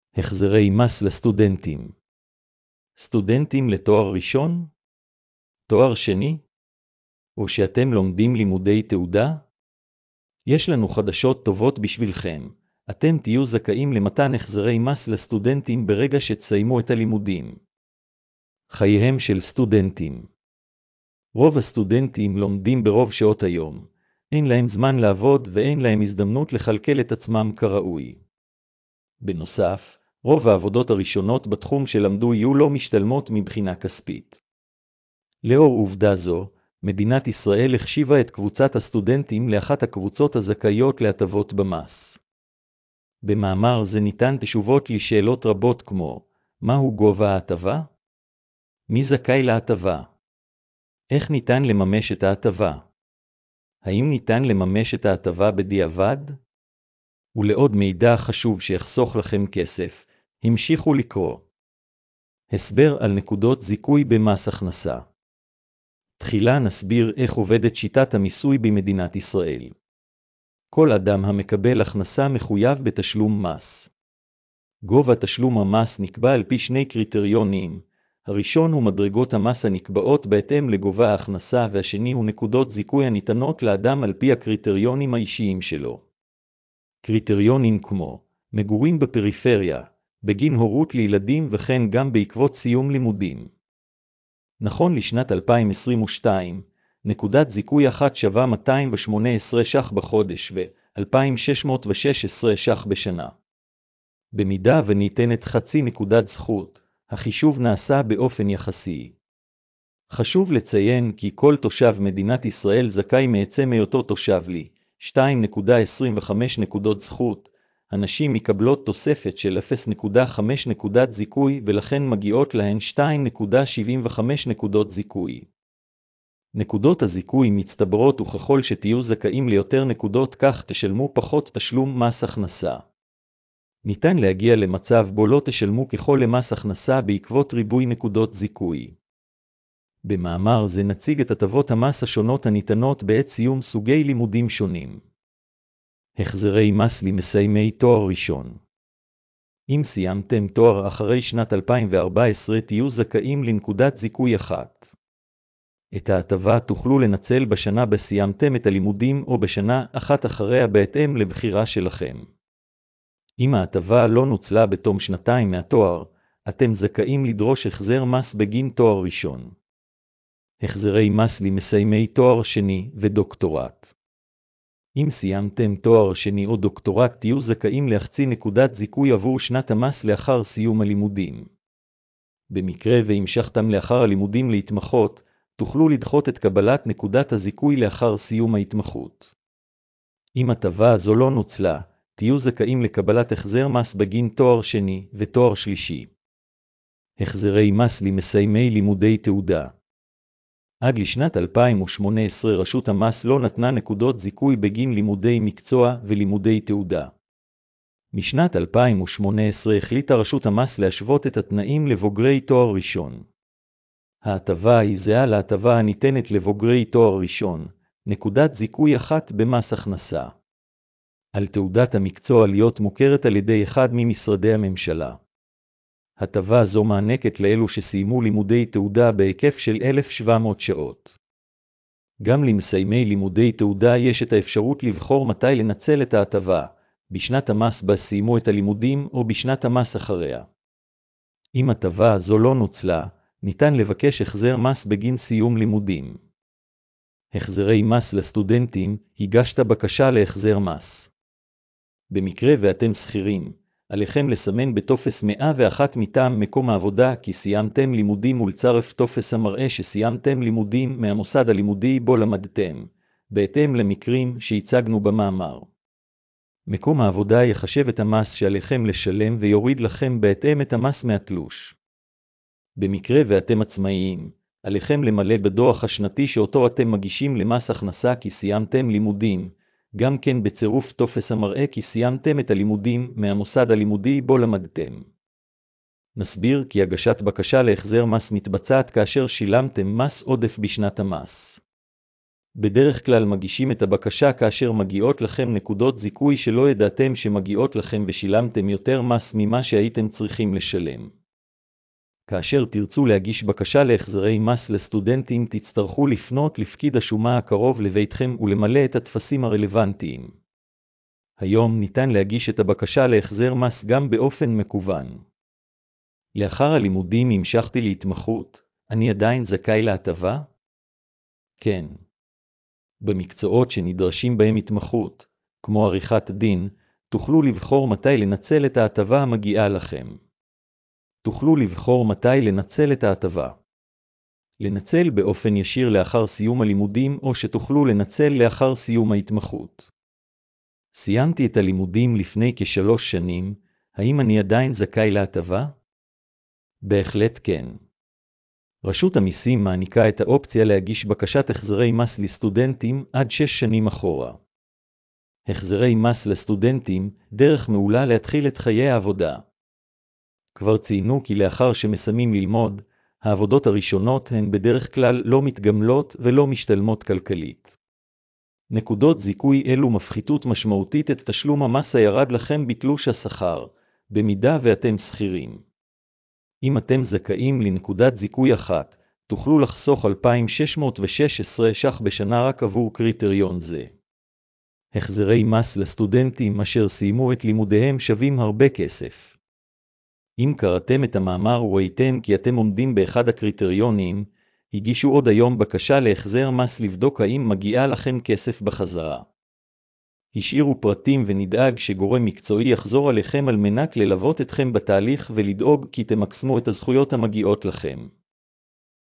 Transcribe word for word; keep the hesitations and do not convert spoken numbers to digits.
החזרי מס לסטודנטים. סטודנטים לתואר ראשון? תואר שני? או שאתם לומדים לימודי תעודה? יש לנו חדשות טובות בשבילכם. אתם תהיו זכאים למתן החזרי מס לסטודנטים ברגע שתסיימו את הלימודים. חייהם של סטודנטים. רוב הסטודנטים לומדים ברוב שעות היום. אין להם זמן לעבוד ואין להם הזדמנות לכלכל את עצמם כראוי. בנוסף, רוב העבודות הראשונות בתחום שלמדו יהיו לא משתלמות מבחינה כספית. לאור עובדה זו, מדינת ישראל החשיבה את קבוצת הסטודנטים לאחת הקבוצות הזכאיות להטבות במס. במאמר זה ניתן תשובות לשאלות רבות כמו: מהו גובה ההטבה? מי זכאי להטבה? איך ניתן לממש את ההטבה? האם ניתן לממש את ההטבה בדיעבד? ולעוד מידע חשוב שיחסוך לכם כסף, המשיכו לקרוא. הסבר על נקודות זיכוי במס הכנסה. תחילה נסביר איך עובדת שיטת המיסוי במדינת ישראל. כל אדם המקבל הכנסה מחויב בתשלום מס. גובה תשלום המס נקבע על פי שני קריטריונים. הראשון הוא מדרגות המס הנקבעות בהתאם לגובה ההכנסה, והשני הוא נקודות זיכוי הניתנות לאדם על פי הקריטריונים האישיים שלו. קריטריונים כמו מגורים בפריפריה, בגין הורות לילדים וכן גם בעקבות סיום לימודים. נכון לשנת אלפיים עשרים ושתיים, נקודת זיכוי אחת שווה מאתיים ושמונה עשרה ש"ח בחודש ו-אלפיים שש מאות ושש עשרה ש"ח בשנה. במידה וניתנת חצי נקודת זכות, החישוב נעשה באופן יחסי. חשוב לציין כי כל תושב מדינת ישראל זכאי מעצם היותו תושב לי, שתיים נקודה עשרים וחמש נקודות זכות. הנשים מקבלות תוספת של אפס נקודה חמש נקודת זיכוי ולכן מגיעות להן שתיים נקודה שבעים וחמש נקודות זיכוי. נקודות הזיכוי מצטברות וככל שתהיו זכאים ליותר נקודות כך תשלמו פחות תשלום מס הכנסה. ניתן להגיע למצב בו לא תשלמו ככל למס הכנסה בעקבות ריבוי נקודות זיכוי. במאמר זה נציג את הטבות המס השונות הניתנות בעת סיום סוגי לימודים שונים. החזרי מס למסיימי תואר ראשון. אם סיימתם תואר אחרי שנת אלפיים וארבע עשרה תהיו זכאים לנקודת זיכוי אחת. את ההטבה תוכלו לנצל בשנה בסיימתם את הלימודים או בשנה אחת אחריה בהתאם לבחירה שלכם. אם ההטבה לא נוצלה בתום שנתיים מהתואר, אתם זכאים לדרוש החזר מס בגין תואר ראשון. החזרי מס למסיימי תואר שני ודוקטורט. אם סיימתם תואר שני או דוקטורט תהיו זכאים להחצי נקודת זיכוי עבור שנת המס לאחר סיום הלימודים. במקרה והמשכתם לאחר הלימודים להתמחות, תוכלו לדחות את קבלת נקודת הזיכוי לאחר סיום ההתמחות. אם הטבה זו לא נוצלה, תהיו זכאים לקבלת החזר מס בגין תואר שני ותואר שלישי. החזרי מס למסיימי לימודי תעודה. עד לשנת אלפיים ושמונה עשרה רשות המס לא נתנה נקודות זיכוי בגין לימודי מקצוע ולימודי תעודה. משנת אלפיים ושמונה עשרה החליטה רשות המס להשוות את התנאים לבוגרי תואר ראשון. ההטבה היא זהה להטבה הניתנת לבוגרי תואר ראשון, נקודת זיכוי אחת במס הכנסה. על תעודת המקצוע להיות מוכרת על ידי אחד ממשרדי הממשלה. הטבה זו מענקת לאלו שסיימו לימודי תעודה בהיקף של אלף שבע מאות שעות. גם למסיימי לימודי תעודה יש את האפשרות לבחור מתי לנצל את ההטבה, בשנת המס בה סיימו את הלימודים או בשנת המס אחריה. אם הטבה זו לא נוצלה, ניתן לבקש החזר מס בגין סיום לימודים. החזרי מס לסטודנטים, הגשת בקשה להחזר מס. במקרה ואתם שכירים, עליכם לסמן בטופס מאה ואחת מטעם מקום העבודה כי סיימתם לימודים ולצרף טופס המראה שסיימתם לימודים מהמוסד הלימודי בו למדתם, בהתאם למקרים שהצגנו במאמר. מקום העבודה יחשב את המס שעליכם לשלם ויוריד לכם בהתאם את המס מהתלוש. במקרה ואתם עצמאיים, עליכם למלא בדוח השנתי שאותו אתם מגישים למס הכנסה כי סיימתם לימודים, גם כן בצירוף טופס המראה כי סיימתם את הלימודים מהמוסד הלימודי בו למדתם. נסביר כי הגשת בקשה להחזר מס מתבצעת כאשר שילמתם מס עודף בשנת המס. בדרך כלל מגישים את הבקשה כאשר מגיעות לכם נקודות זיכוי שלא ידעתם שמגיעות לכם ושילמתם יותר מס ממה שהייתם צריכים לשלם. כאשר תרצו להגיש בקשה להחזרי מס לסטודנטים, תצטרכו לפנות לפקיד השומה הקרוב לביתכם ולמלא את הטפסים הרלוונטיים. היום ניתן להגיש את הבקשה להחזר מס גם באופן מקוון. לאחר הלימודים המשכתי להתמחות, אני עדיין זכאי להטבה? כן. במקצועות שנדרשים בהם התמחות, כמו עריכת דין, תוכלו לבחור מתי לנצל את ההטבה המגיעה לכם. תוכלו לבחור מתי לנצל את ההטבה. לנצל באופן ישיר לאחר סיום הלימודים או שתוכלו לנצל לאחר סיום ההתמחות. סיימתי את הלימודים לפני כשלוש שנים, האם אני עדיין זכאי להטבה? בהחלט כן. רשות המיסים מעניקה את האופציה להגיש בקשת החזרי מס לסטודנטים עד שש שנים אחורה. החזרי מס לסטודנטים, דרך מעולה להתחיל את חיי העבודה. כבר ציינו כי לאחר שמסיימים ללמוד, העבודות הראשונות הן בדרך כלל לא מתגמלות ולא משתלמות כלכלית. נקודות זיכוי אלו מפחיתות משמעותית את תשלום המס הירד לכם בתלוש השכר, במידה ואתם שכירים. אם אתם זכאים לנקודת זיכוי אחת, תוכלו לחסוך אלפיים שש מאות ושש עשרה ש"ח בשנה רק עבור קריטריון זה. החזרי מס לסטודנטים אשר סיימו את לימודיהם שווים הרבה כסף. אם קראתם את המאמר וראיתם כי אתם עומדים באחד הקריטריונים, הגישו עוד היום בקשה להחזר מס לבדוק האם מגיעה לכם כסף בחזרה. השאירו פרטים ונדאג שגורם מקצועי יחזור עליכם על מנת ללוות אתכם בתהליך ולדאוג כי תמקסמו את הזכויות המגיעות לכם.